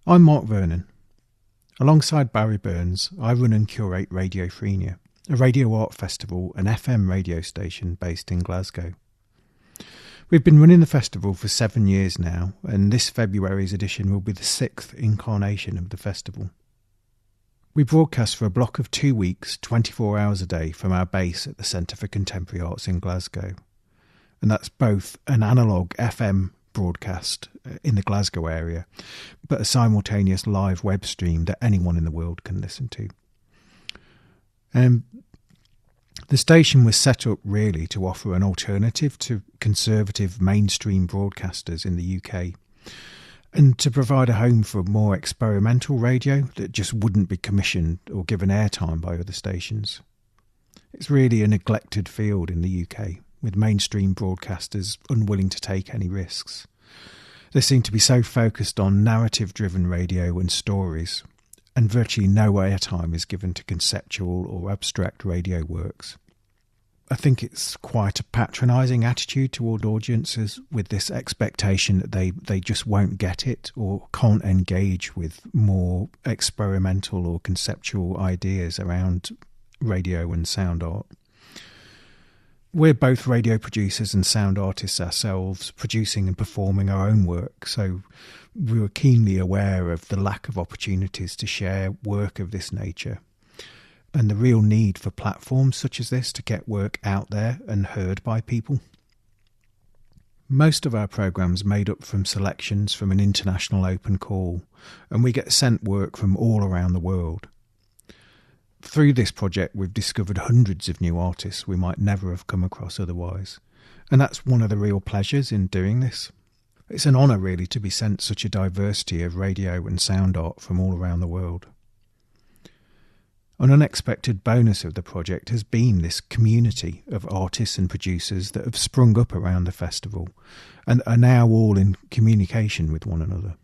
I'm Mark Vernon. Alongside Barry Burns, I run and curate Radiophrenia, a radio art festival and FM radio station based in Glasgow. We've been running the festival for 7 years now, and this February's edition will be the 6th incarnation of the festival. We broadcast for a block of 2 weeks, 24 hours a day from our base at the Centre for Contemporary Arts in Glasgow. And that's both an analogue FM broadcast in the Glasgow area, but a simultaneous live web stream that anyone in the world can listen to. The station was set up really to offer an alternative to conservative mainstream broadcasters in the UK, and to provide a home for more experimental radio that just wouldn't be commissioned or given airtime by other stations. It's really a neglected field in the UK, with mainstream broadcasters unwilling to take any risks. They seem to be so focused on narrative-driven radio and stories, and virtually no airtime is given to conceptual or abstract radio works. I think it's quite a patronising attitude toward audiences, with this expectation that they just won't get it or can't engage with more experimental or conceptual ideas around radio and sound art. We're both radio producers and sound artists ourselves, producing and performing our own work, so we were keenly aware of the lack of opportunities to share work of this nature, and the real need for platforms such as this to get work out there and heard by people. Most of our programme's made up from selections from an international open call, and we get sent work from all around the world. Through this project, we've discovered hundreds of new artists we might never have come across otherwise, and that's one of the real pleasures in doing this. It's an honour really to be sent such a diversity of radio and sound art from all around the world. An unexpected bonus of the project has been this community of artists and producers that have sprung up around the festival and are now all in communication with one another.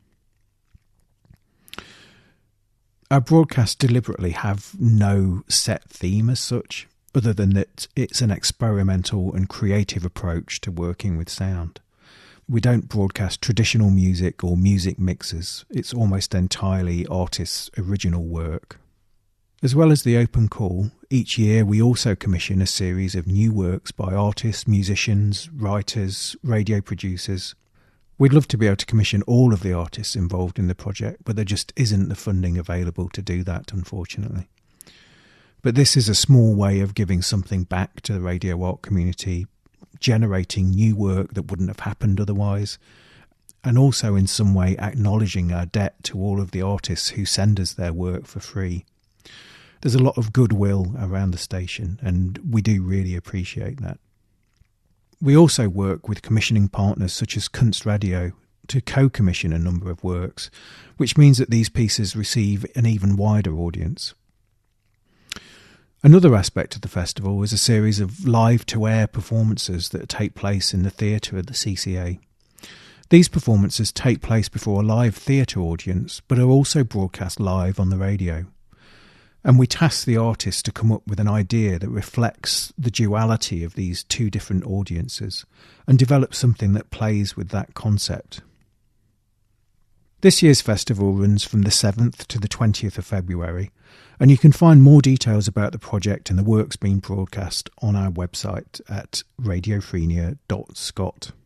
Our broadcasts deliberately have no set theme as such, other than that it's an experimental and creative approach to working with sound. We don't broadcast traditional music or music mixes. It's almost entirely artists' original work. As well as the open call, each year we also commission a series of new works by artists, musicians, writers, radio producers. We'd love to be able to commission all of the artists involved in the project, but there just isn't the funding available to do that, unfortunately. But this is a small way of giving something back to the radio art community, generating new work that wouldn't have happened otherwise, and also in some way acknowledging our debt to all of the artists who send us their work for free. There's a lot of goodwill around the station, and we do really appreciate that. We also work with commissioning partners such as Kunstradio to co-commission a number of works, which means that these pieces receive an even wider audience. Another aspect of the festival is a series of live-to-air performances that take place in the theatre of the CCA. These performances take place before a live theatre audience, but are also broadcast live on the radio. And we task the artist to come up with an idea that reflects the duality of these two different audiences and develop something that plays with that concept. This year's festival runs from the 7th to the 20th of February, and you can find more details about the project and the works being broadcast on our website at radiophrenia.scot.